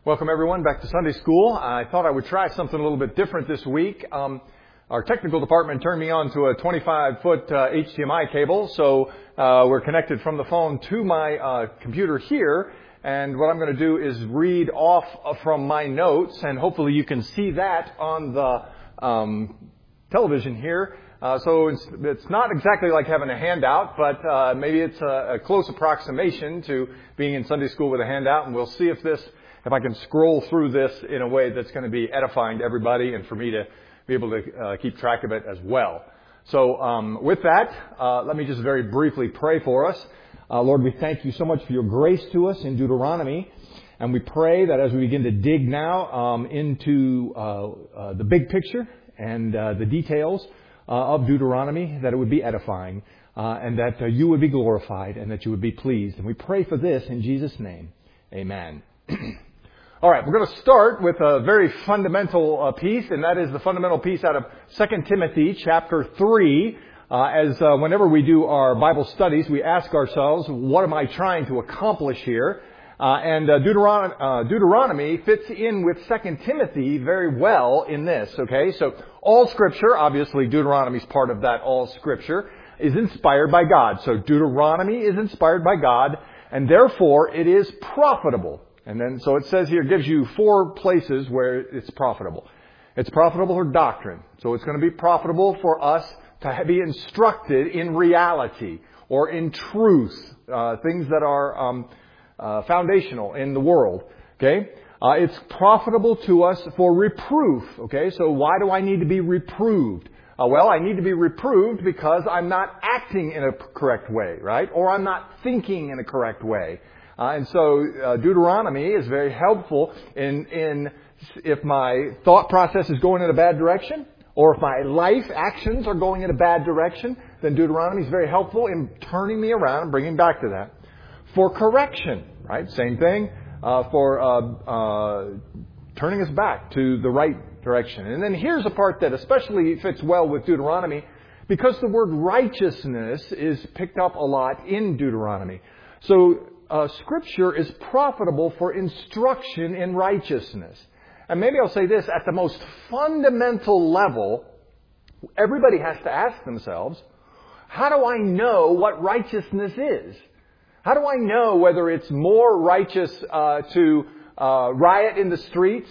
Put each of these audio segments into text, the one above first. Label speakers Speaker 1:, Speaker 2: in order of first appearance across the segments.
Speaker 1: Welcome everyone back to Sunday School. I thought I would try something a little bit different this week. Our technical department turned me on to a 25-foot HDMI cable, so we're connected from the phone to my computer here. And what I'm going to do is read off from my notes, and hopefully you can see that on the television here. So it's not exactly like having a handout, but maybe it's a close approximation to being in Sunday School with a handout, and we'll see if I can scroll through this in a way that's going to be edifying to everybody and for me to be able to keep track of it as well. So with that, let me just very briefly pray for us. Lord, we thank you so much for your grace to us in Deuteronomy. And we pray that as we begin to dig now into the big picture and the details of Deuteronomy, that it would be edifying and that you would be glorified and that you would be pleased. And we pray for this in Jesus' name. Amen. All right, we're going to start with a very fundamental piece, and that is the fundamental piece out of 2 Timothy chapter 3. Whenever we do our Bible studies, we ask ourselves, what am I trying to accomplish here? Deuteronomy fits in with 2 Timothy very well in this, okay? So all Scripture, obviously Deuteronomy is part of that all Scripture, is inspired by God. So Deuteronomy is inspired by God, and therefore it is profitable. And then, so it says here, gives you 4 places where it's profitable. It's profitable for doctrine. So it's going to be profitable for us to be instructed in reality or in truth, things that are foundational in the world. Okay? It's profitable to us for reproof. Okay? So why do I need to be reproved? Well, I need to be reproved because I'm not acting in a correct way, right? Or I'm not thinking in a correct way. And so Deuteronomy is very helpful in if my thought process is going in a bad direction, or if my life actions are going in a bad direction, then Deuteronomy is very helpful in turning me around and bringing back to that. For correction, right? Same thing. For turning us back to the right direction. And then here's a part that especially fits well with Deuteronomy, because the word righteousness is picked up a lot in Deuteronomy. So Scripture is profitable for instruction in righteousness. And maybe I'll say this, at the most fundamental level, everybody has to ask themselves, how do I know what righteousness is? How do I know whether it's more righteous to riot in the streets,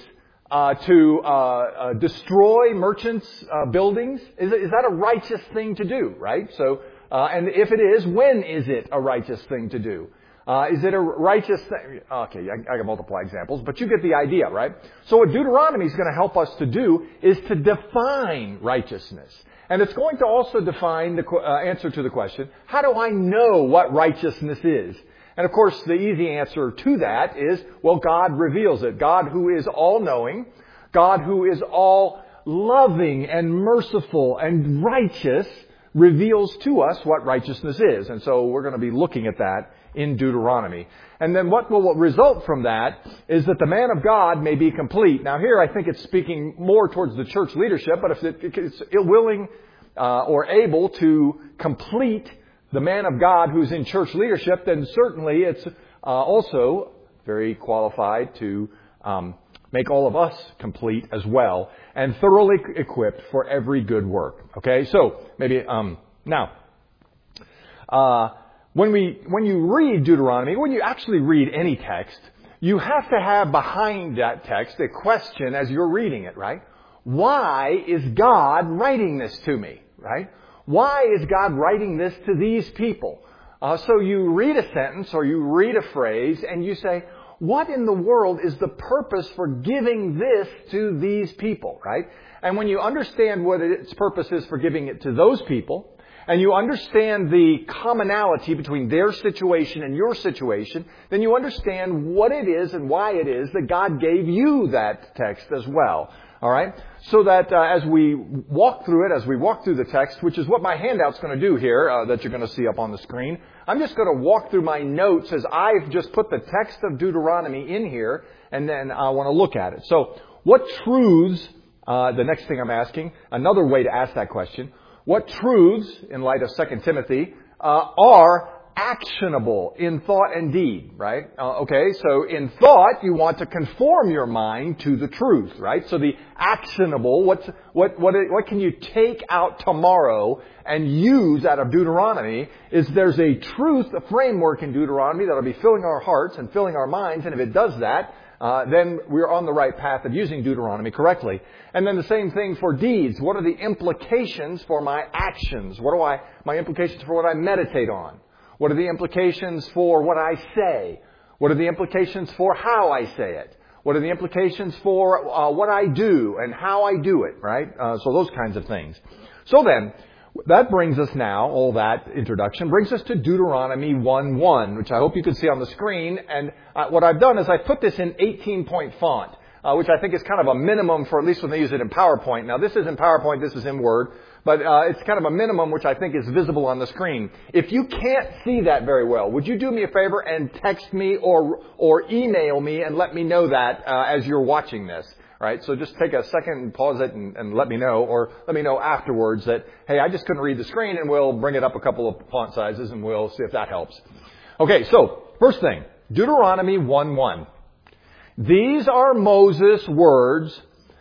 Speaker 1: to destroy merchants' buildings? Is that a righteous thing to do, right? So, and if it is, when is it a righteous thing to do? Is it a righteous thing? Okay, I can multiply examples, but you get the idea, right? So what Deuteronomy is going to help us to do is to define righteousness. And it's going to also define the answer to the question, how do I know what righteousness is? And of course, the easy answer to that is, well, God reveals it. God who is all-knowing, God who is all-loving and merciful and righteous, reveals to us what righteousness is. And so we're going to be looking at that in Deuteronomy. And then what will result from that is that the man of God may be complete. Now here I think it's speaking more towards the church leadership, but if it's willing or able to complete the man of God who's in church leadership, then certainly it's also very qualified to make all of us complete as well and thoroughly equipped for every good work. Okay, so maybe now. When you read Deuteronomy, when you actually read any text, you have to have behind that text a question as you're reading it, right? Why is God writing this to me, right? Why is God writing this to these people? So you read a sentence or you read a phrase and you say, what in the world is the purpose for giving this to these people, right? And when you understand what its purpose is for giving it to those people, and you understand the commonality between their situation and your situation, then you understand what it is and why it is that God gave you that text as well. All right? So that as we walk through it, as we walk through the text, which is what my handout's going to do here, that you're going to see up on the screen, I'm just going to walk through my notes as I've just put the text of Deuteronomy in here, and then I want to look at it. So what truths, the next thing I'm asking, another way to ask that question, what truths, in light of 2 Timothy, are actionable in thought and deed, right? Okay, so in thought, you want to conform your mind to the truth, right? So the actionable, what can you take out tomorrow and use out of Deuteronomy is there's a truth, a framework in Deuteronomy that'll be filling our hearts and filling our minds, and if it does that, then we're on the right path of using Deuteronomy correctly. And then the same thing for deeds. What are the implications for my actions? My implications for what I meditate on? What are the implications for what I say? What are the implications for how I say it? What are the implications for what I do and how I do it, right? So those kinds of things. So then, that brings us now, all that introduction, brings us to Deuteronomy 1:1, which I hope you can see on the screen. And what I've done is I put this in 18-point font, which I think is kind of a minimum for at least when they use it in PowerPoint. Now, this is in PowerPoint, this is in Word, but it's kind of a minimum which I think is visible on the screen. If you can't see that very well, would you do me a favor and text me or email me and let me know that as you're watching this? Right? So just take a second and pause it and let me know, or let me know afterwards that, hey, I just couldn't read the screen, and we'll bring it up a couple of font sizes and we'll see if that helps. Okay, so first thing, Deuteronomy 1:1. These are Moses' words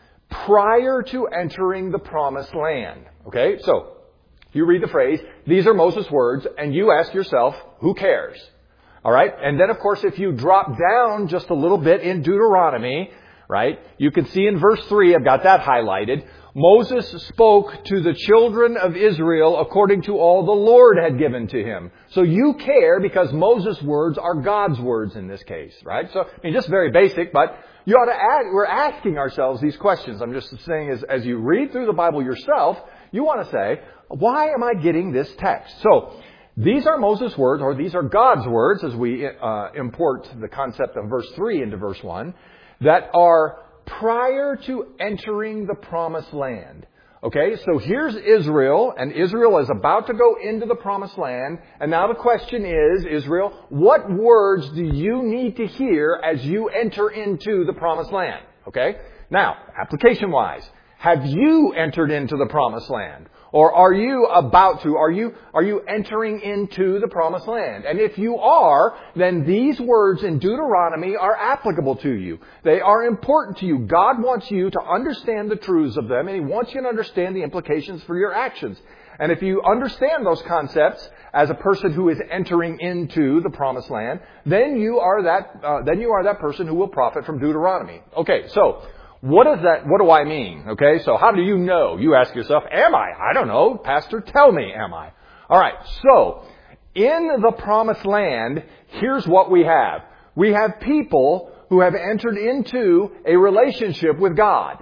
Speaker 1: prior to entering the promised land. Okay, so you read the phrase, these are Moses' words, and you ask yourself, who cares? All right, and then of course if you drop down just a little bit in Deuteronomy, right? You can see in verse 3, I've got that highlighted. Moses spoke to the children of Israel according to all the Lord had given to him. So you care because Moses' words are God's words in this case, right? So, I mean, just very basic, but you ought to we're asking ourselves these questions. I'm just saying as you read through the Bible yourself, you want to say, why am I getting this text? So, these are Moses' words, or these are God's words, as we import the concept of verse 3 into verse 1. That are prior to entering the promised land. Okay, so here's Israel, and Israel is about to go into the promised land. And now the question is, Israel, what words do you need to hear as you enter into the promised land? Okay, now, application-wise, have you entered into the promised land? Or are you about to? Are you entering into the promised land? And if you are, then these words in Deuteronomy are applicable to you. They are important to you. God wants you to understand the truths of them, and He wants you to understand the implications for your actions. And if you understand those concepts as a person who is entering into the promised land, then you are that person who will profit from Deuteronomy. Okay, so what is that? What do I mean? Okay, so how do you know? You ask yourself, am I? I don't know. Pastor, tell me, am I? All right, so in the promised land, here's what we have. We have people who have entered into a relationship with God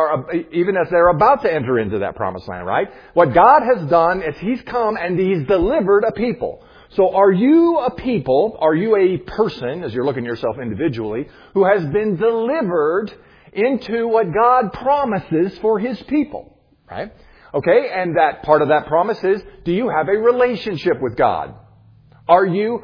Speaker 1: even as they're about to enter into that promised land, right? What God has done is He's come and He's delivered a people. So are you a people, are you a person, as you're looking at yourself individually, who has been delivered into what God promises for His people, right? Okay, and that part of that promise is, do you have a relationship with God? Are you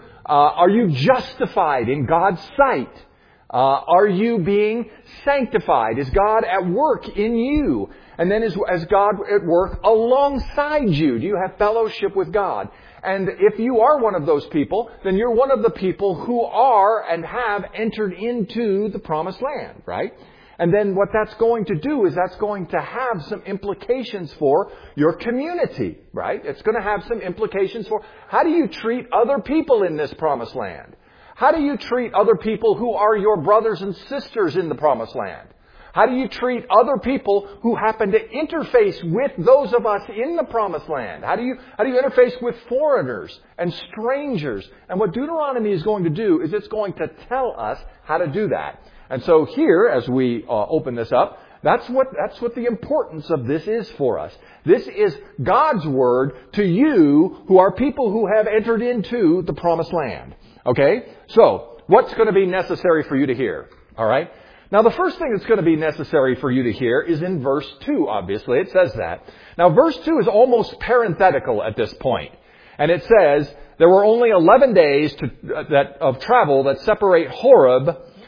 Speaker 1: justified in God's sight? Are you being sanctified? Is God at work in you? And then is God at work alongside you? Do you have fellowship with God? And if you are one of those people, then you're one of the people who are and have entered into the promised land, right? And then what that's going to do is that's going to have some implications for your community, right? It's going to have some implications for how do you treat other people in this promised land? How do you treat other people who are your brothers and sisters in the promised land? How do you treat other people who happen to interface with those of us in the promised land? How do you interface with foreigners and strangers? And what Deuteronomy is going to do is it's going to tell us how to do that. And so here, as we open this up, that's what the importance of this is for us. This is God's Word to you who are people who have entered into the promised land. Okay? So, what's going to be necessary for you to hear? All right? Now, the first thing that's going to be necessary for you to hear is in verse 2, obviously. It says that. Now, verse 2 is almost parenthetical at this point. And it says, there were only 11 days of travel that separate Horeb,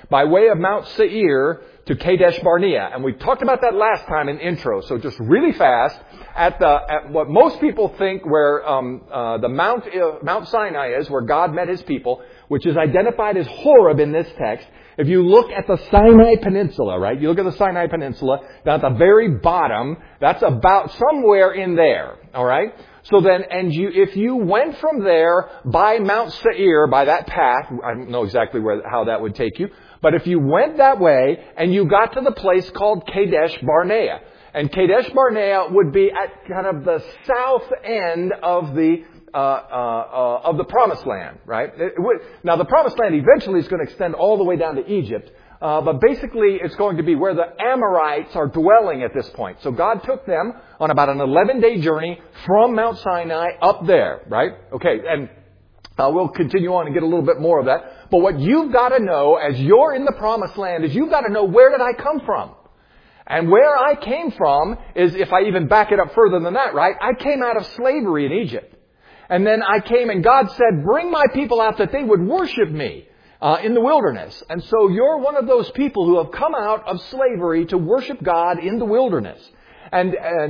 Speaker 1: by way of Mount Seir to Kadesh Barnea. And we talked about that last time in intro. So just really fast, at what most people think where the Mount Sinai is, where God met His people, which is identified as Horeb in this text. If you look at the Sinai Peninsula, right? You look at the Sinai Peninsula, down at the very bottom, that's about somewhere in there, all right? So then, if you went from there by Mount Seir, by that path, I don't know exactly how that would take you, but if you went that way and you got to the place called Kadesh Barnea, and Kadesh Barnea would be at kind of the south end of the Promised Land, right? Now, the Promised Land eventually is going to extend all the way down to Egypt, but basically it's going to be where the Amorites are dwelling at this point. So God took them on about an 11-day journey from Mount Sinai up there, right? Okay, and we'll continue on and get a little bit more of that. But what you've got to know as you're in the Promised Land is you've got to know, where did I come from? And where I came from is, if I even back it up further than that, right? I came out of slavery in Egypt. And then I came and God said, bring my people out that they would worship me in the wilderness. And so you're one of those people who have come out of slavery to worship God in the wilderness. And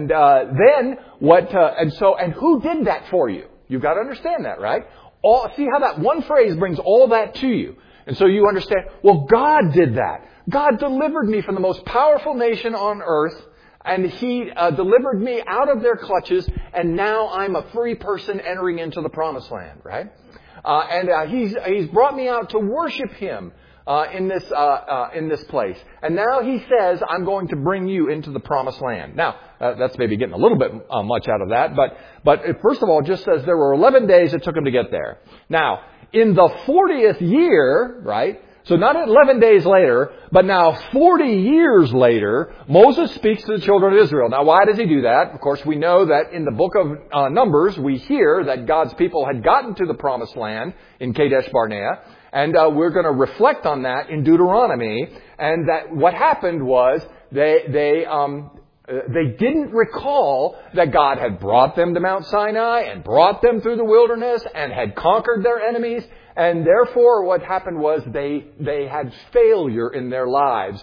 Speaker 1: who did that for you? You've got to understand that, right? See how that one phrase brings all that to you. And so you understand, well, God did that. God delivered me from the most powerful nation on earth. And He delivered me out of their clutches, and now I'm a free person entering into the Promised Land, right? He's brought me out to worship Him in this place. And now He says, I'm going to bring you into the Promised Land. Now, that's maybe getting a little bit much out of that, but it first of all just says there were 11 days it took Him to get there. Now, in the 40th year, right? So not 11 days later, but now 40 years later, Moses speaks to the children of Israel. Now, why does he do that? Of course, we know that in the book of Numbers, we hear that God's people had gotten to the Promised Land in Kadesh Barnea. And we're going to reflect on that in Deuteronomy. And that what happened was they didn't recall that God had brought them to Mount Sinai and brought them through the wilderness and had conquered their enemies. And therefore, what happened was they had failure in their lives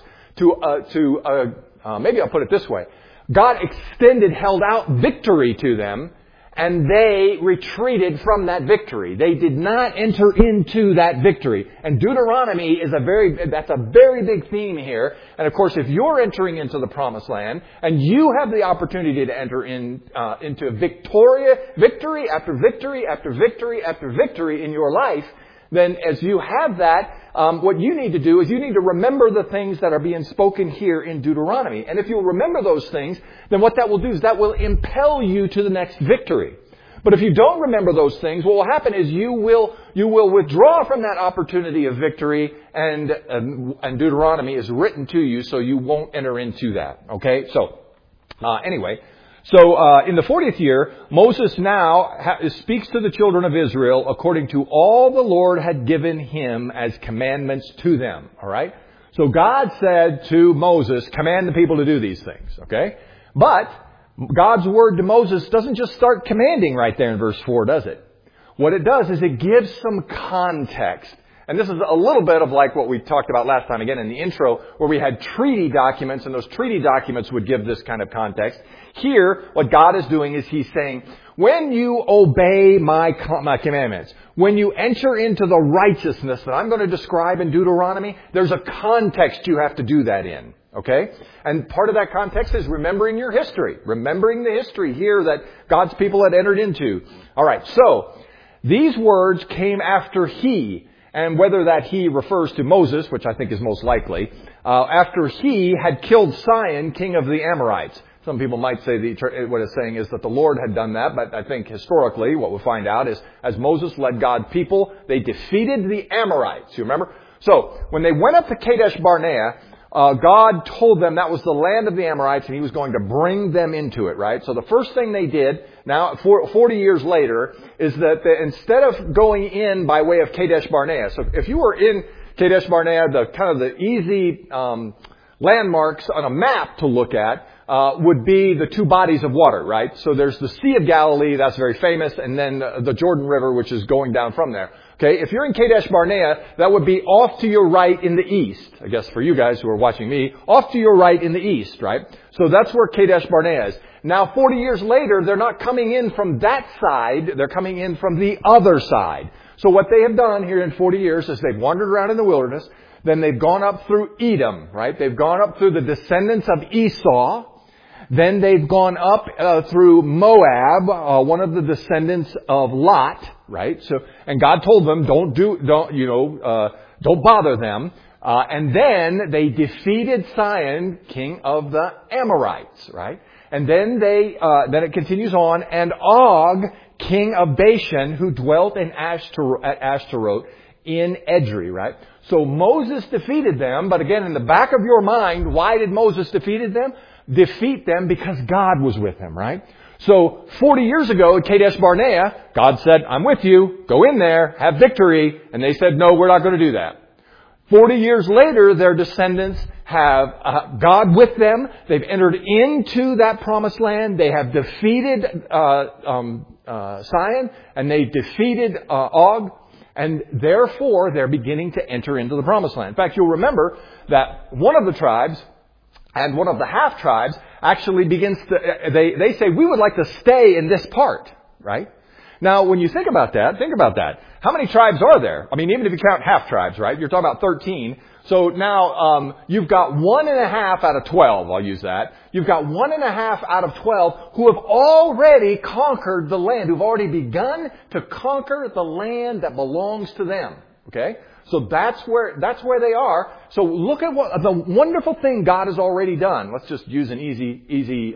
Speaker 1: maybe I'll put it this way. God held out victory to them, and they retreated from that victory. They did not enter into that victory. And Deuteronomy that's a very big theme here. And of course, if you're entering into the Promised Land, and you have the opportunity to enter into victory after victory after victory after victory in your life, then as you have that, what you need to do is you need to remember the things that are being spoken here in Deuteronomy. And if you'll remember those things, then what that will do is that will impel you to the next victory. But if you don't remember those things, what will happen is you will withdraw from that opportunity of victory, and Deuteronomy is written to you, so you won't enter into that. Okay? So, anyway. So, in the 40th year, Moses now speaks to the children of Israel according to all the Lord had given him as commandments to them. All right? So God said to Moses, command the people to do these things. Okay? But God's word to Moses doesn't just start commanding right there in verse 4, does it? What it does is it gives some context. And this is a little bit of like what we talked about last time, again, in the intro, where we had treaty documents, and those treaty documents would give this kind of context. Here, what God is doing is He's saying, when you obey my commandments, when you enter into the righteousness that I'm going to describe in Deuteronomy, there's a context you have to do that in. Okay? And part of that context is remembering your history. Remembering the history here that God's people had entered into. Alright, so, these words came after He, and whether that He refers to Moses, which I think is most likely, after he had killed Sihon, king of the Amorites. Some people might say what it's saying is that the Lord had done that, but I think historically what we'll find out is as Moses led God's people, they defeated the Amorites. You remember? So, when they went up to Kadesh Barnea, God told them that was the land of the Amorites and He was going to bring them into it, right? So the first thing they did, now 40 years later, is that instead of going in by way of Kadesh Barnea, so if you were in Kadesh Barnea, the easy landmarks on a map to look at would be the two bodies of water, right? So there's the Sea of Galilee, that's very famous, and then the Jordan River, which is going down from there. Okay, if you're in Kadesh Barnea, that would be off to your right in the east. I guess for you guys who are watching me, off to your right in the east, right? So that's where Kadesh Barnea is. Now, 40 years later, they're not coming in from that side. They're coming in from the other side. So what they have done here in 40 years is they've wandered around in the wilderness. Then they've gone up through Edom, right? They've gone up through the descendants of Esau. Then they've gone up through Moab, one of the descendants of Lot, right? So, and God told them, don't bother them. And then they defeated Sihon, king of the Amorites, right? And then then it continues on, and Og, king of Bashan, who dwelt at Ashtaroth in Edrei, right? So Moses defeated them, but again, in the back of your mind, why did Moses defeat them? Because God was with him, right? So 40 years ago at Kadesh Barnea, God said, I'm with you, go in there, have victory. And they said, no, we're not going to do that. 40 years later, their descendants have God with them. They've entered into that promised land. They have defeated Sihon, and they defeated Og. And therefore, they're beginning to enter into the promised land. In fact, you'll remember that one of the tribes and one of the half tribes actually begins to, they say, we would like to stay in this part, right? Now, when you think about that. How many tribes are there? I mean, even if you count half tribes, right? You're talking about 13. So now, you've got 1.5 out of 12. I'll use that. You've got 1.5 out of 12 who have already conquered the land, who've already begun to conquer the land that belongs to them. Okay? So that's where they are. So look at what the wonderful thing God has already done. Let's just use an easy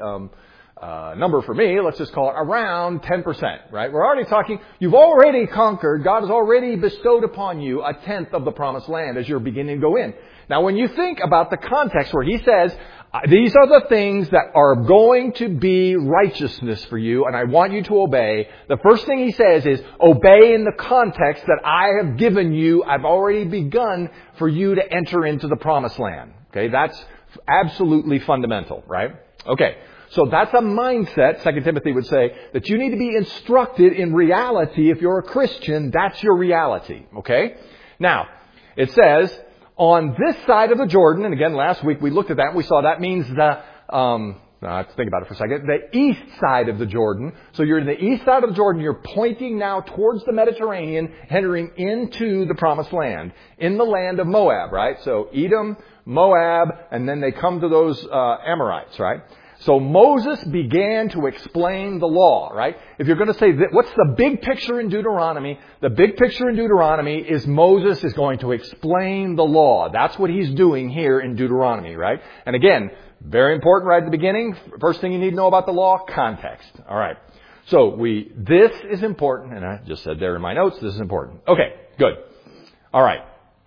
Speaker 1: number for me. Let's just call it around 10%, right? We're already talking, you've already conquered, God has already bestowed upon you 1/10 of the promised land as you're beginning to go in. Now, when you think about the context where he says, these are the things that are going to be righteousness for you, and I want you to obey. The first thing he says is, obey in the context that I have given you. I've already begun for you to enter into the promised land. Okay, that's absolutely fundamental, right? Okay, so that's a mindset, 2 Timothy would say, that you need to be instructed in reality. If you're a Christian, that's your reality. Okay? Now, it says, on this side of the Jordan, and again, last week we looked at that, we saw that means I have to think about it for a second, the east side of the Jordan. So you're in the east side of the Jordan, you're pointing now towards the Mediterranean, entering into the promised land, in the land of Moab, right? So Edom, Moab, and then they come to those Amorites, right? So Moses began to explain the law, right? If you're going to say, what's the big picture in Deuteronomy? The big picture in Deuteronomy is Moses is going to explain the law. That's what he's doing here in Deuteronomy, right? And again, very important right at the beginning. First thing you need to know about the law, context. All right. So this is important, and I just said there in my notes, this is important. Okay, good. All right.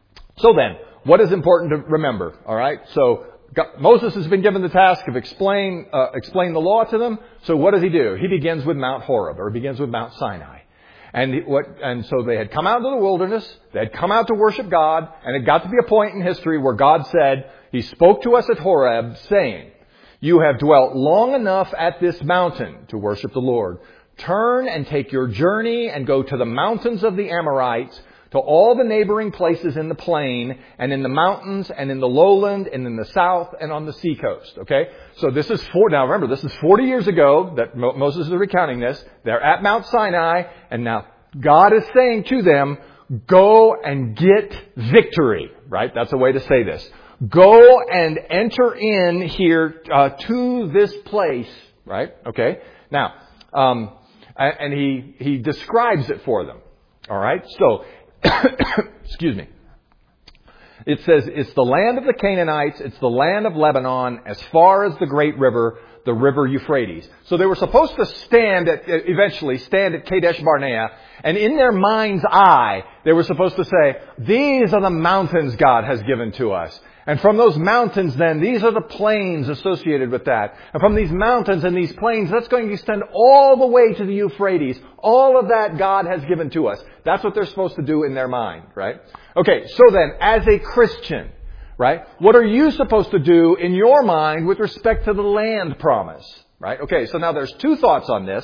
Speaker 1: So then, what is important to remember? All right. So Moses has been given the task of explain the law to them. So what does he do? He begins with Mount Horeb, or begins with Mount Sinai. And so they had come out into the wilderness, they had come out to worship God, and it got to be a point in history where God said, he spoke to us at Horeb, saying, you have dwelt long enough at this mountain to worship the Lord. Turn and take your journey and go to the mountains of the Amorites, to all the neighboring places in the plain, and in the mountains, and in the lowland, and in the south, and on the seacoast. Okay? So this is now remember, this is 40 years ago that Moses is recounting this. They're at Mount Sinai, and now God is saying to them, go and get victory. Right? That's a way to say this. Go and enter in here to this place. Right? Okay? Now, and he describes it for them. All right? So, excuse me. It says, it's the land of the Canaanites, it's the land of Lebanon, as far as the great river, the river Euphrates. So they were supposed to eventually stand at Kadesh Barnea, and in their mind's eye, they were supposed to say, these are the mountains God has given to us. And from those mountains then, these are the plains associated with that. And from these mountains and these plains, that's going to extend all the way to the Euphrates. All of that God has given to us. That's what they're supposed to do in their mind, right? Okay, so then, as a Christian, right, what are you supposed to do in your mind with respect to the land promise, right? Okay, so now there's two thoughts on this.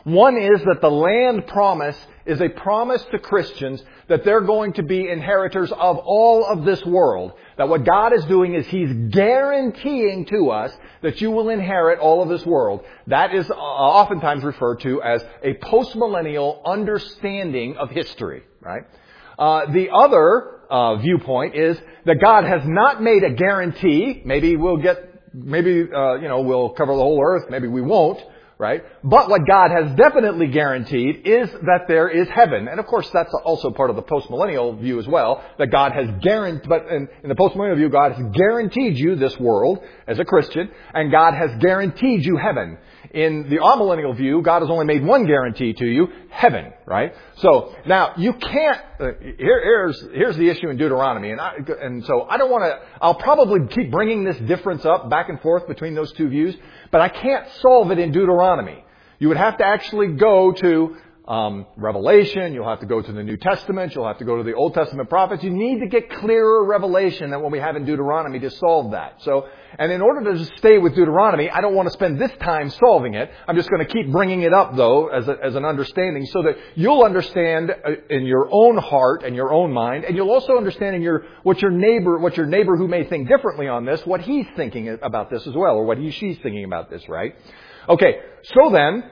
Speaker 1: One is that the land promise is a promise to Christians that they're going to be inheritors of all of this world. That what God is doing is He's guaranteeing to us that you will inherit all of this world. That is oftentimes referred to as a postmillennial understanding of history, right? The other viewpoint is that God has not made a guarantee. Maybe we'll cover the whole earth. Maybe we won't. Right? But what God has definitely guaranteed is that there is heaven. And of course, that's also part of the postmillennial view as well, that God has guaranteed, but in the postmillennial view, God has guaranteed you this world as a Christian, and God has guaranteed you heaven. In the amillennial view, God has only made one guarantee to you, heaven, right? So, now, you can't, here's the issue in Deuteronomy, and so I don't want to, I'll probably keep bringing this difference up back and forth between those two views, but I can't solve it in Deuteronomy. You would have to actually go to Revelation. You'll have to go to the New Testament. You'll have to go to the Old Testament prophets. You need to get clearer revelation than what we have in Deuteronomy to solve that. So, and in order to just stay with Deuteronomy, I don't want to spend this time solving it. I'm just going to keep bringing it up, though, as an understanding so that you'll understand in your own heart and your own mind, and you'll also understand in what your neighbor who may think differently on this, what he's thinking about this as well, or what she's thinking about this, right? Okay, so then,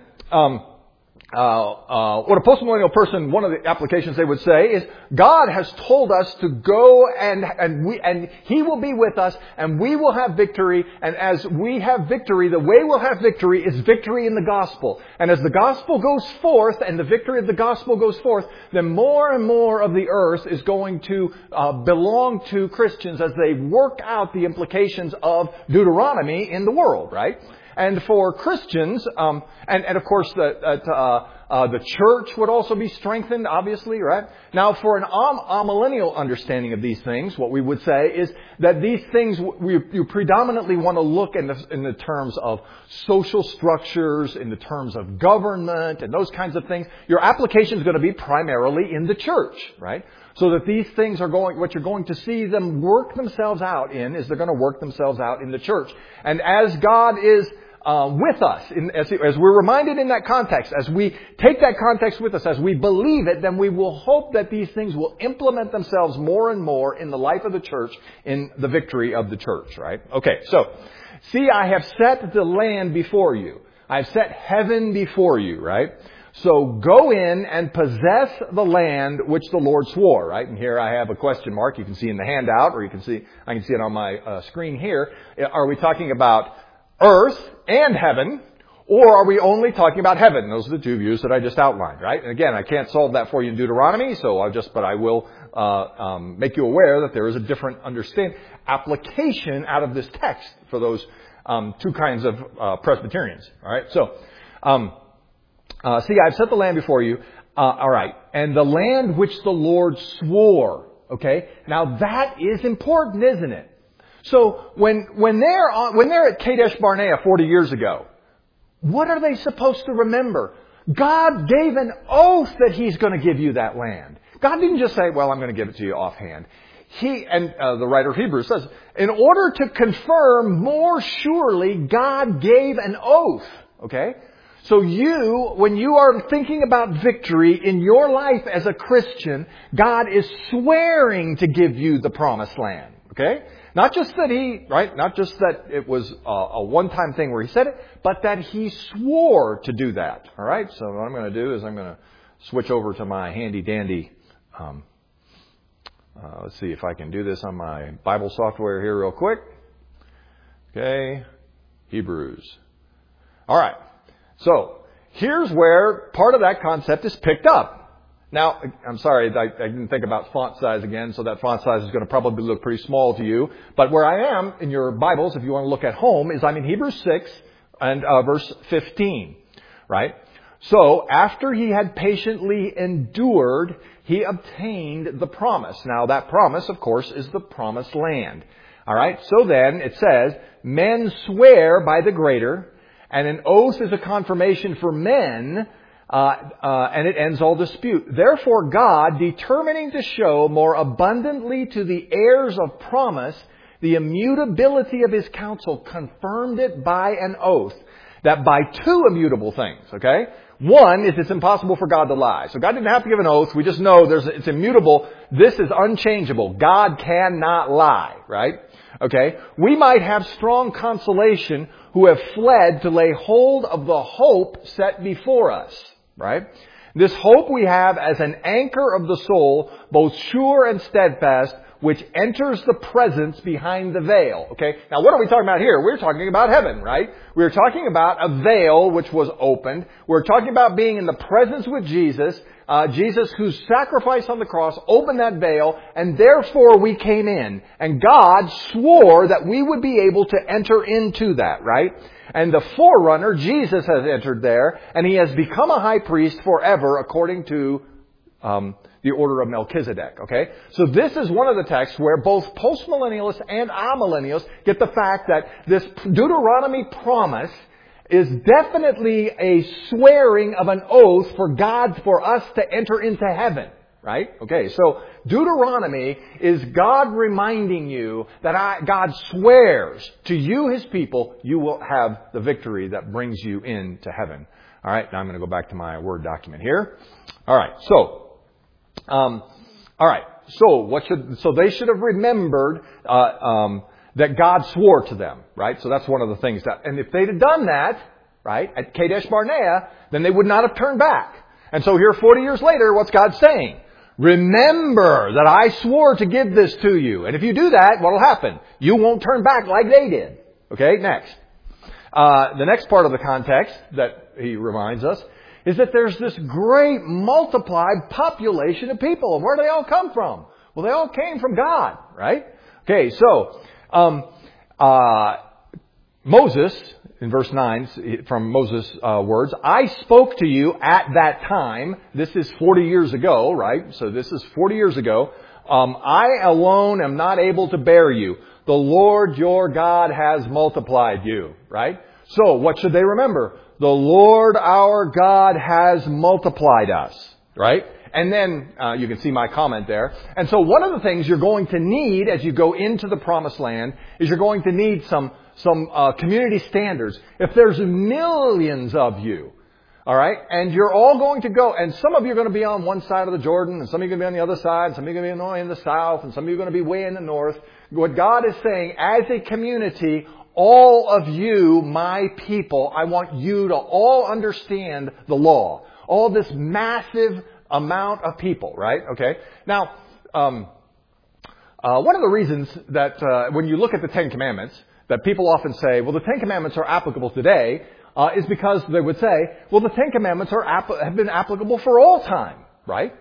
Speaker 1: what a postmillennial person, one of the applications they would say is, God has told us to go and He will be with us and we will have victory. And as we have victory, the way we'll have victory is victory in the gospel. And as the gospel goes forth and the victory of the gospel goes forth, then more and more of the earth is going to belong to Christians as they work out the implications of Deuteronomy in the world, right? And for Christians, and of course the church would also be strengthened, obviously, right? Now, for an amillennial understanding of these things, what we would say is that these things you predominantly want to look in the terms of social structures, in the terms of government, and those kinds of things. Your application is going to be primarily in the church, right? So that these things what you're going to see them work themselves out in is they're going to work themselves out in the church. And as God is with us, as we're reminded in that context, as we take that context with us, as we believe it, then we will hope that these things will implement themselves more and more in the life of the church, in the victory of the church, right? Okay, so, see, I have set the land before you. I've set heaven before you, right? So go in and possess the land which the Lord swore, right? And here I have a question mark you can see in the handout, or I can see it on my screen here. Are we talking about earth and heaven, or are we only talking about heaven? Those are the two views that I just outlined, right? And again, I can't solve that for you in Deuteronomy, but I will make you aware that there is a different application out of this text for those two kinds of Presbyterians, all right? So, see, I've set the land before you. All right. And the land which the Lord swore. Okay. Now that is important, isn't it? So when they're at Kadesh Barnea 40 years ago, what are they supposed to remember? God gave an oath that He's going to give you that land. God didn't just say, well, I'm going to give it to you offhand. The writer of Hebrews says, in order to confirm more surely, God gave an oath. Okay. So when you are thinking about victory in your life as a Christian, God is swearing to give you the promised land. Okay? Not just that it was a one-time thing where He said it, but that He swore to do that. All right? So what I'm going to do is I'm going to switch over to my handy-dandy, let's see if I can do this on my Bible software here real quick. Okay. Hebrews. All right. So, here's where part of that concept is picked up. Now, I'm sorry, I didn't think about font size again, so that font size is going to probably look pretty small to you. But where I am in your Bibles, if you want to look at home, is I'm in Hebrews 6 and verse 15, right? So, after he had patiently endured, he obtained the promise. Now, that promise, of course, is the promised land. All right? So then, it says, men swear by the greater, and an oath is a confirmation for men, and it ends all dispute. Therefore God, determining to show more abundantly to the heirs of promise the immutability of His counsel, confirmed it by an oath. that by two immutable things, okay? One is it's impossible for God to lie. So God didn't have to give an oath. We just know it's immutable. This is unchangeable. God cannot lie, right? Okay? We might have strong consolation who have fled to lay hold of the hope set before us, right? This hope we have as an anchor of the soul, both sure and steadfast, which enters the presence behind the veil. Okay? Now what are we talking about here? We're talking about heaven, right? We're talking about a veil which was opened. We're talking about being in the presence with Jesus. Jesus whose sacrifice on the cross opened that veil, and therefore we came in. And God swore that we would be able to enter into that, right? And the forerunner, Jesus, has entered there, and He has become a high priest forever according to the order of Melchizedek, okay? So this is one of the texts where both postmillennialists and amillennialists get the fact that this Deuteronomy promise is definitely a swearing of an oath for us to enter into heaven, right? Okay, so Deuteronomy is God reminding you that God swears to you, His people, you will have the victory that brings you into heaven. All right, now I'm going to go back to my Word document here. All right, so so they should have remembered that God swore to them, right? So that's one of the things and if they'd have done that, right, at Kadesh Barnea, then they would not have turned back. And so here 40 years later, what's God saying? Remember that I swore to give this to you. And if you do that, what'll happen? You won't turn back like they did. Okay, next. The next part of the context that he reminds us is that there's this great multiplied population of people. And where do they all come from? Well, they all came from God, right? Okay, so Moses, in verse 9, from Moses' words, I spoke to you at that time. This is 40 years ago, right? So this is 40 years ago. I alone am not able to bear you. The Lord your God has multiplied you, right? So what should they remember? The Lord our God has multiplied us, right? And then you can see my comment there. And so one of the things you're going to need as you go into the promised land is you're going to need some community standards. If there's millions of you, all right, and you're all going to go, and some of you are going to be on one side of the Jordan, and some of you are going to be on the other side, and some of you are going to be in the south, and some of you are going to be way in the north. What God is saying, as a community, all of you, my people, I want you to all understand the law. All this massive amount of people, right? Okay. Now, one of the reasons that when you look at the Ten Commandments, that people often say, well, the Ten Commandments are applicable today, is because they would say, well, the Ten Commandments have been applicable for all time, right?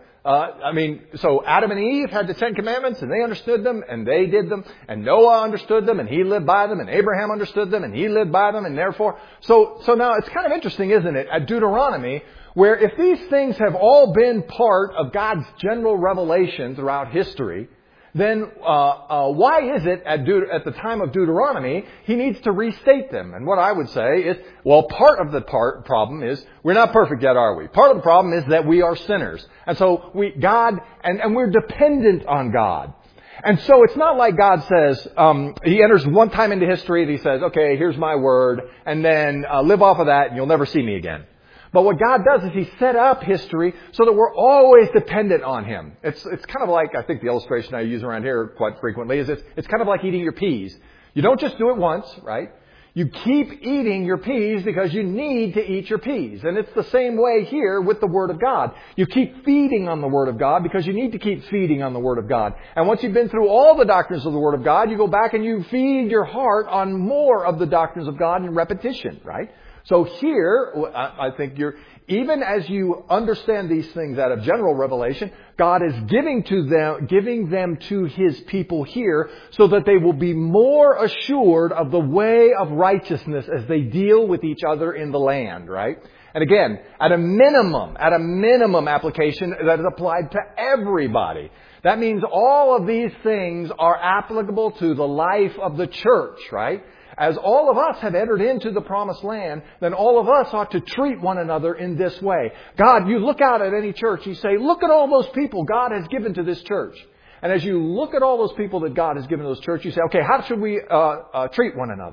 Speaker 1: So Adam and Eve had the Ten Commandments, and they understood them, and they did them, and Noah understood them, and he lived by them, and Abraham understood them, and he lived by them, and therefore, so now it's kind of interesting, isn't it, at Deuteronomy, where if these things have all been part of God's general revelation throughout history, then why is it at the time of Deuteronomy He needs to restate them? And what I would say is, well, part of the problem is we're not perfect yet, are we? Part of the problem is that we are sinners. And so we're dependent on God. And so it's not like God says, He enters one time into history and He says, okay, here's my word, and then live off of that and you'll never see me again. But what God does is He set up history so that we're always dependent on Him. It's kind of like, I think the illustration I use around here quite frequently is it's kind of like eating your peas. You don't just do it once, right? You keep eating your peas because you need to eat your peas. And it's the same way here with the Word of God. You keep feeding on the Word of God because you need to keep feeding on the Word of God. And once you've been through all the doctrines of the Word of God, you go back and you feed your heart on more of the doctrines of God in repetition, right? So here, I think even as you understand these things out of general revelation, God is giving them to His people here so that they will be more assured of the way of righteousness as they deal with each other in the land, right? And again, at a minimum application that is applied to everybody. That means all of these things are applicable to the life of the church, right? As all of us have entered into the promised land, then all of us ought to treat one another in this way. God, you look out at any church, you say, look at all those people God has given to this church. And as you look at all those people that God has given to this church, you say, okay, how should we treat one another?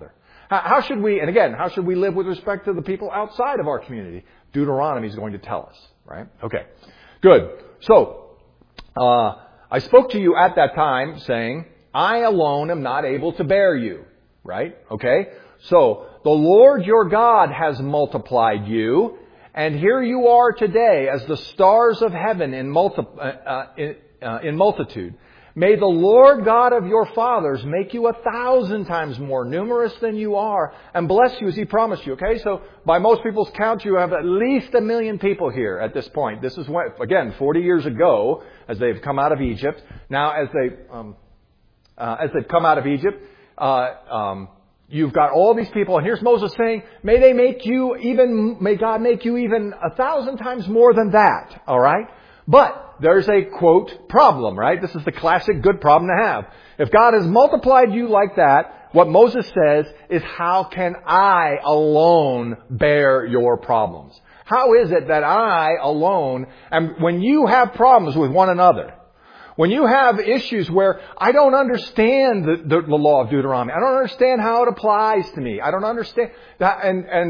Speaker 1: How should we, and again, how should we live with respect to the people outside of our community? Deuteronomy is going to tell us, right? Okay, good. So, I spoke to you at that time saying, I alone am not able to bear you, right? Okay, so the Lord your God has multiplied you, and here you are today as the stars of heaven in multitude. May the Lord God of your fathers make you 1,000 times more numerous than you are and bless you as He promised you. Okay, so by most people's count, you have at least 1 million people here at this point. This is when, again, 40 years ago, as they've come out of Egypt. Now, as they've come out of Egypt, you've got all these people, and here's Moses saying, may God make you even 1,000 times more than that. All right, but there's a, quote, problem, right? This is the classic good problem to have. If God has multiplied you like that, what Moses says is, how can I alone bear your problems? How is it that I alone, and when you have problems with one another, when you have issues where I don't understand the law of Deuteronomy, I don't understand how it applies to me, I don't understand that, and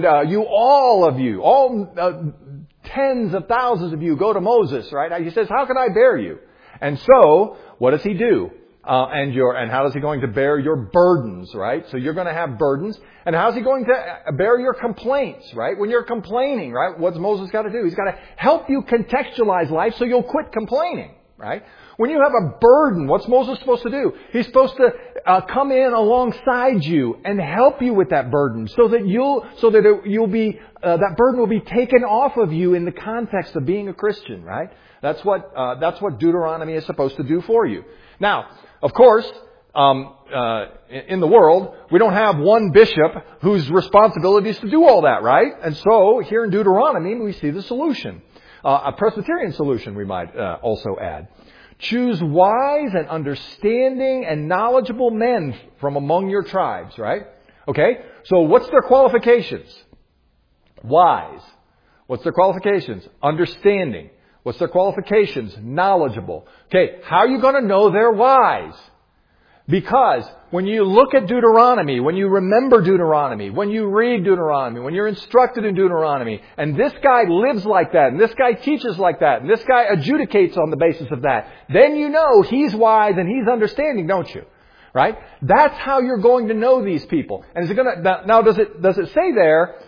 Speaker 1: tens of thousands of you go to Moses, right? He says, how can I bear you? And so, what does He do? And how is He going to bear your burdens, right? So you're going to have burdens. And how's He going to bear your complaints, right? When you're complaining, right? What's Moses got to do? He's got to help you contextualize life so you'll quit complaining, right? When you have a burden, what's Moses supposed to do? He's supposed to come in alongside you and help you with that burden, so that that burden will be taken off of you in the context of being a Christian, right? That's what Deuteronomy is supposed to do for you. Now, of course, in the world, we don't have one bishop whose responsibility is to do all that, right? And so here in Deuteronomy, we see the solution, a Presbyterian solution, we might also add. Choose wise and understanding and knowledgeable men from among your tribes, right? Okay, so what's their qualifications? Wise. What's their qualifications? Understanding. What's their qualifications? Knowledgeable. Okay, how are you going to know they're wise? Because when you look at Deuteronomy, when you remember Deuteronomy, when you read Deuteronomy, when you're instructed in Deuteronomy, and this guy lives like that, and this guy teaches like that, and this guy adjudicates on the basis of that, then you know he's wise and he's understanding, don't you? Right? That's how you're going to know these people. And is it going to, now does it say there,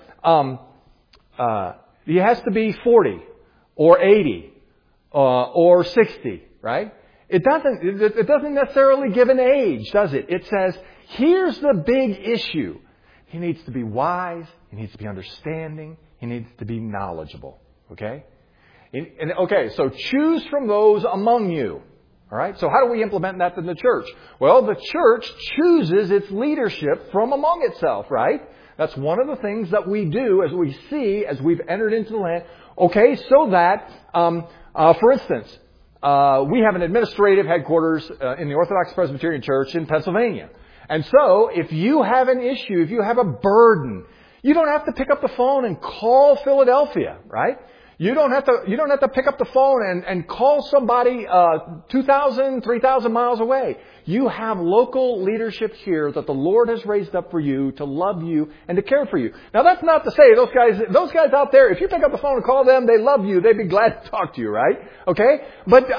Speaker 1: he has to be 40 or 80 or 60, right? It doesn't necessarily give an age, does it? It says, here's the big issue. He needs to be wise. He needs to be understanding. He needs to be knowledgeable. Okay? Okay, so choose from those among you. All right? So how do we implement that in the church? Well, the church chooses its leadership from among itself, right? That's one of the things that we do as we see, as we've entered into the land. Okay, so that, for instance, we have an administrative headquarters in the Orthodox Presbyterian Church in Pennsylvania. And so, if you have an issue, if you have a burden, you don't have to pick up the phone and call Philadelphia, right? You don't have to pick up the phone and call somebody 2,000, 3,000 miles away. You have local leadership here that the Lord has raised up for you to love you and to care for you. Now, that's not to say those guys out there, if you pick up the phone and call them, they love you. They'd be glad to talk to you, right? Okay? But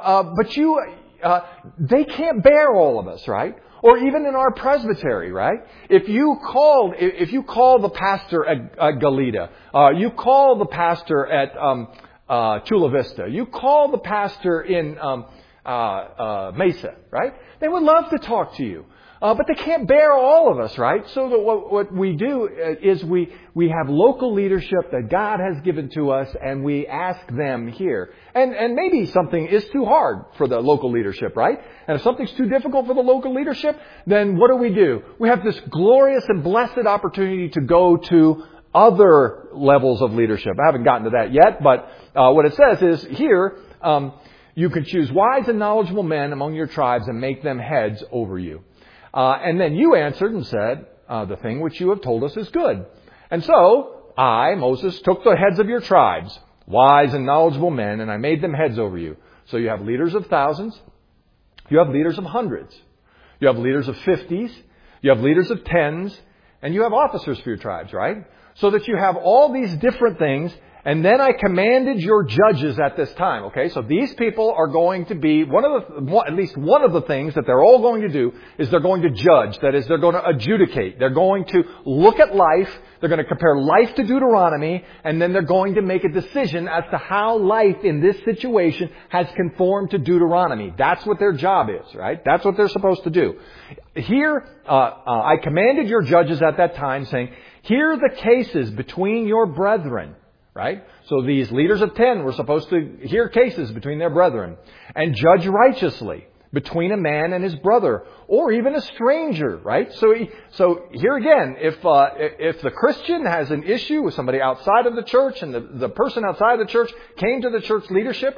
Speaker 1: they can't bear all of us, right? Or even in our presbytery, right? If you call the pastor at Goleta, you call the pastor at Chula Vista, you call the pastor in Mesa, right? They would love to talk to you. But they can't bear all of us, right? So what we do is we have local leadership that God has given to us, and we ask them here. And maybe something is too hard for the local leadership, right? And if something's too difficult for the local leadership, then what do? We have this glorious and blessed opportunity to go to other levels of leadership. I haven't gotten to that yet, but what it says is here, you can choose wise and knowledgeable men among your tribes and make them heads over you. And then you answered and said, the thing which you have told us is good. And so I, Moses, took the heads of your tribes, wise and knowledgeable men, and I made them heads over you. So you have leaders of thousands. You have leaders of hundreds. You have leaders of 50s. You have leaders of 10s. And you have officers for your tribes, right? So that you have all these different things. And then I commanded your judges at this time. Okay, so these people are going to be, at least one of the things that they're all going to do is they're going to judge. That is, they're going to adjudicate. They're going to look at life. They're going to compare life to Deuteronomy. And then they're going to make a decision as to how life in this situation has conformed to Deuteronomy. That's what their job is, right? That's what they're supposed to do. Here, I commanded your judges at that time saying, hear the cases between your brethren. Right? So these leaders of 10 were supposed to hear cases between their brethren and judge righteously between a man and his brother or even a stranger, right? So here again, if the Christian has an issue with somebody outside of the church and the person outside of the church came to the church leadership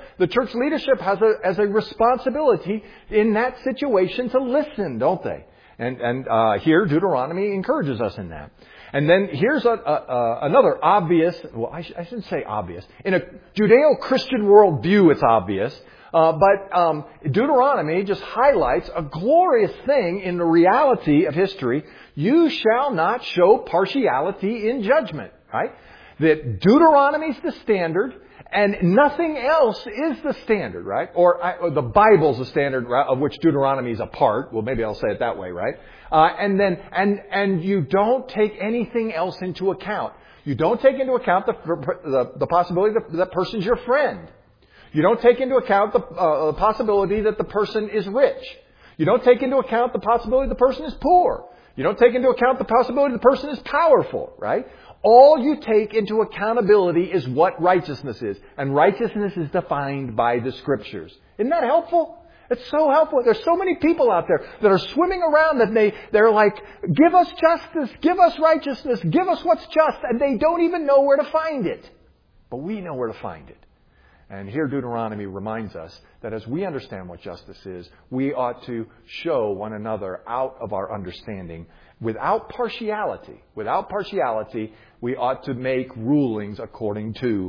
Speaker 1: has a responsibility in that situation to listen, don't they? And here Deuteronomy encourages us in that. And then here's another obvious, well, I shouldn't say obvious. In a Judeo-Christian worldview, it's obvious. But Deuteronomy just highlights a glorious thing in the reality of history. You shall not show partiality in judgment, right? That Deuteronomy's the standard and nothing else is the standard, right? Or the Bible's the standard of which Deuteronomy is a part. Well, maybe I'll say it that way, right? And you don't take anything else into account. You don't take into account the possibility that that person's your friend. You don't take into account the possibility that the person is rich. You don't take into account the possibility the person is poor. You don't take into account the possibility the person is powerful, right? All you take into accountability is what righteousness is. And righteousness is defined by the Scriptures. Isn't that helpful? It's so helpful. There's so many people out there that are swimming around that they're like, give us justice, give us righteousness, give us what's just, and they don't even know where to find it. But we know where to find it. And here Deuteronomy reminds us that as we understand what justice is, we ought to show one another out of our understanding without partiality. Without partiality, we ought to make rulings according to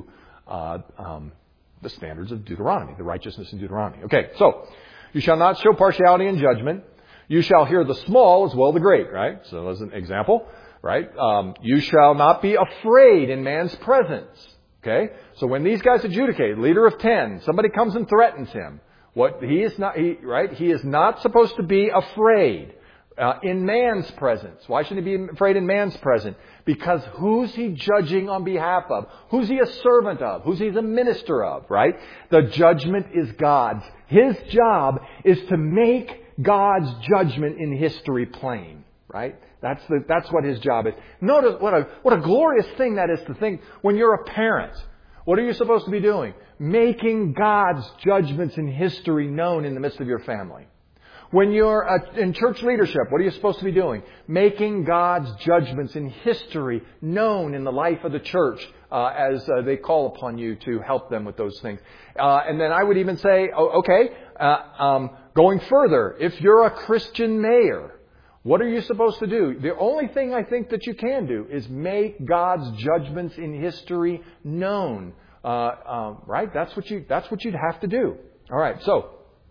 Speaker 1: the standards of Deuteronomy, the righteousness in Deuteronomy. Okay, so you shall not show partiality in judgment. You shall hear the small as well the great, right? So as an example, right? You shall not be afraid in man's presence. Okay? So when these guys adjudicate, leader of 10, somebody comes and threatens him. He is not supposed to be afraid in man's presence. Why shouldn't he be afraid in man's presence? Because who's he judging on behalf of? Who's he a servant of? Who's he the minister of, right? The judgment is God's. His job is to make God's judgment in history plain, right? That's what his job is. Notice what a glorious thing that is to think when you're a parent. What are you supposed to be doing? Making God's judgments in history known in the midst of your family. When you're in church leadership, what are you supposed to be doing? Making God's judgments in history known in the life of the church as they call upon you to help them with those things. And then I would even say, going further, if you're a Christian mayor, what are you supposed to do? The only thing I think that you can do is make God's judgments in history known. Right? That's what you'd have to do. All right. So,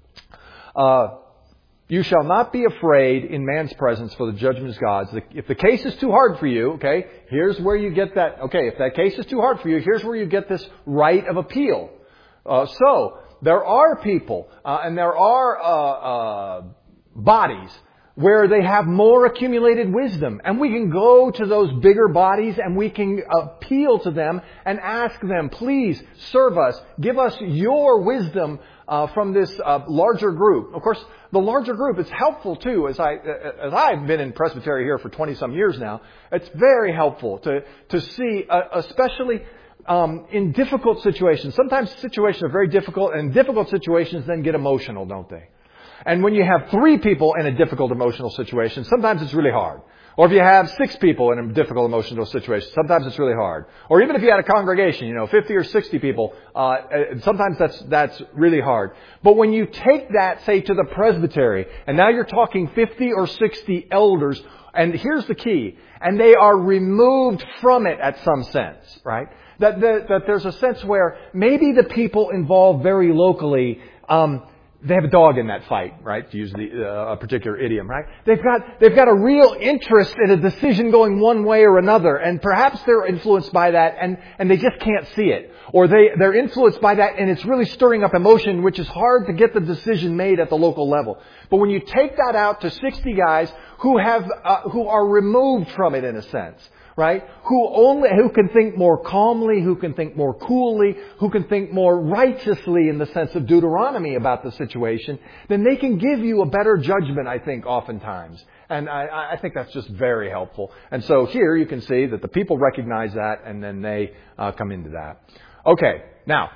Speaker 1: you shall not be afraid in man's presence, for the judgment is God's. If the case is too hard for you, okay, here's where you get that. Okay, if that case is too hard for you, here's where you get this right of appeal. So there are people and there are bodies where they have more accumulated wisdom. And we can go to those bigger bodies and we can appeal to them and ask them, please serve us. Give us your wisdom from this larger group. Of course, the larger group is helpful too. As I've been in Presbytery here for 20-some years now, it's very helpful to see, especially in difficult situations. Sometimes situations are very difficult, and difficult situations then get emotional, don't they? And when you have 3 people in a difficult emotional situation, sometimes it's really hard. Or if you have 6 people in a difficult emotional situation, sometimes it's really hard. Or even if you had a congregation, 50 or 60 people, sometimes that's really hard. But when you take that, say, to the presbytery, and now you're talking 50 or 60 elders, and here's the key, and they are removed from it at some sense, right? That there's a sense where maybe the people involved very locally, they have a dog in that fight, right? To use a particular idiom, right? They've got a real interest in a decision going one way or another, and perhaps they're influenced by that, and they just can't see it, or they're influenced by that, and it's really stirring up emotion, which is hard to get the decision made at the local level. But when you take that out to 60 guys who are removed from it in a sense, right? Who can think more calmly, who can think more coolly, who can think more righteously in the sense of Deuteronomy about the situation, then they can give you a better judgment, I think, oftentimes. And I think that's just very helpful. And so here you can see that the people recognize that, and then they come into that. Okay, now,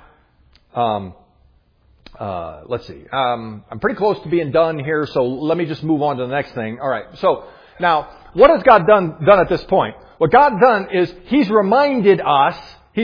Speaker 1: let's see. I'm pretty close to being done here, so let me just move on to the next thing. All right, so now, what has God done at this point? What God's done is He's reminded us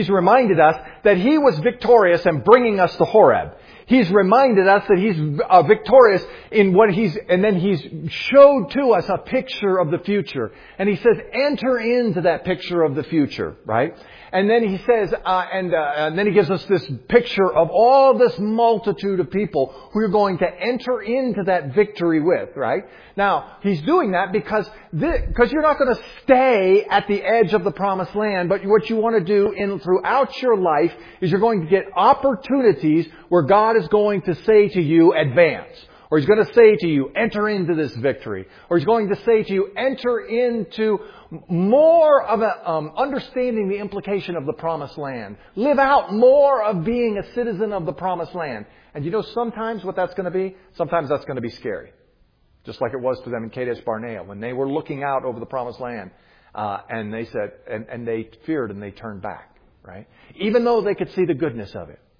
Speaker 1: that He was victorious in bringing us to Horeb. He's reminded us that He's victorious in what and then He's showed to us a picture of the future. And He says, enter into that picture of the future, right? And then He says, and then He gives us this picture of all this multitude of people who you're going to enter into that victory with, right? Now, He's doing that because you're not going to stay at the edge of the promised land, but what you want to do throughout your life is you're going to get opportunities where God is going to say to you, advance. Or He's going to say to you, enter into this victory. Or He's going to say to you, enter into more of understanding the implication of the promised land. Live out more of being a citizen of the promised land. And you know sometimes what that's going to be? Sometimes that's going to be scary. Just like it was to them in Kadesh Barnea when they were looking out over the promised land. And they said, and they feared and they turned back, right? Even though they could see the goodness of it.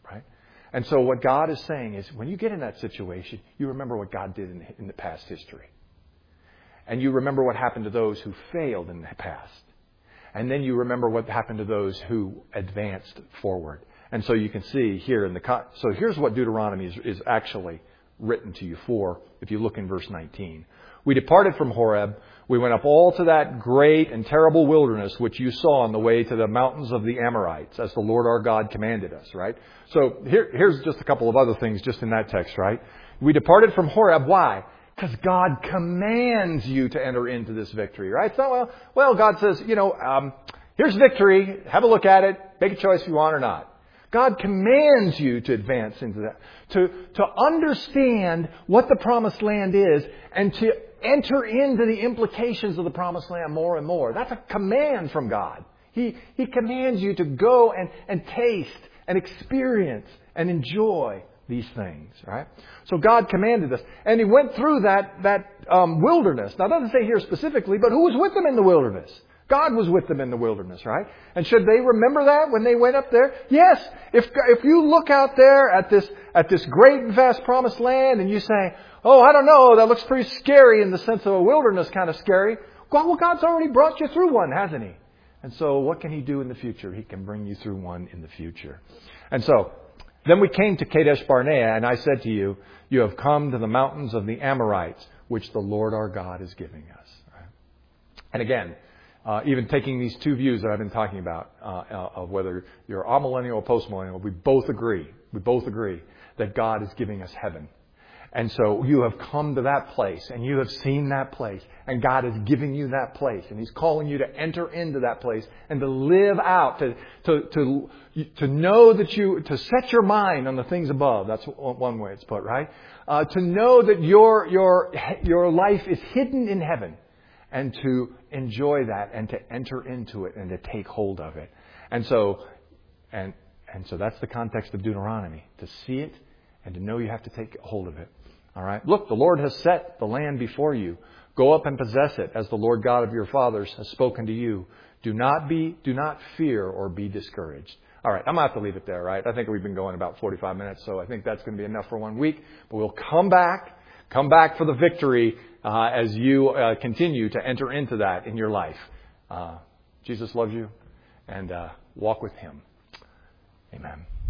Speaker 1: And so what God is saying is, when you get in that situation, you remember what God did in the past history. And you remember what happened to those who failed in the past. And then you remember what happened to those who advanced forward. And so you can see here so here's what Deuteronomy is actually written to you for, if you look in verse 19. We departed from Horeb. We went up all to that great and terrible wilderness which you saw on the way to the mountains of the Amorites, as the Lord our God commanded us, right? So here's just a couple of other things just in that text, right? We departed from Horeb. Why? Because God commands you to enter into this victory, right? It's not, well, God says, here's victory. Have a look at it. Make a choice if you want or not. God commands you to advance into that, to understand what the promised land is, and to enter into the implications of the promised land more and more. That's a command from God. He commands you to go and taste and experience and enjoy these things, right? So God commanded us. And He went through that wilderness. Now, it doesn't say here specifically, but who was with them in the wilderness? God was with them in the wilderness, right? And should they remember that when they went up there? Yes. If you look out there at this great and vast promised land and you say, oh, I don't know, that looks pretty scary in the sense of a wilderness kind of scary. Well, God's already brought you through one, hasn't He? And so what can He do in the future? He can bring you through one in the future. And so then we came to Kadesh Barnea, and I said to you, you have come to the mountains of the Amorites, which the Lord our God is giving us. Right? And again, even taking these two views that I've been talking about, of whether you're amillennial or postmillennial, we both agree that God is giving us heaven. And so you have come to that place, and you have seen that place, and God is giving you that place, and He's calling you to enter into that place and to live out, to know that to set your mind on the things above. That's one way it's put, right? To know that your life is hidden in heaven, and to enjoy that, and to enter into it, and to take hold of it. And so that's the context of Deuteronomy, to see it and to know you have to take hold of it. All right. Look, the Lord has set the land before you. Go up and possess it, as the Lord God of your fathers has spoken to you. Do not fear or be discouraged. All right, I'm going to have to leave it there, right? I think we've been going about 45 minutes, so I think that's going to be enough for 1 week. But we'll come back for the victory as you continue to enter into that in your life. Jesus loves you, and walk with Him. Amen.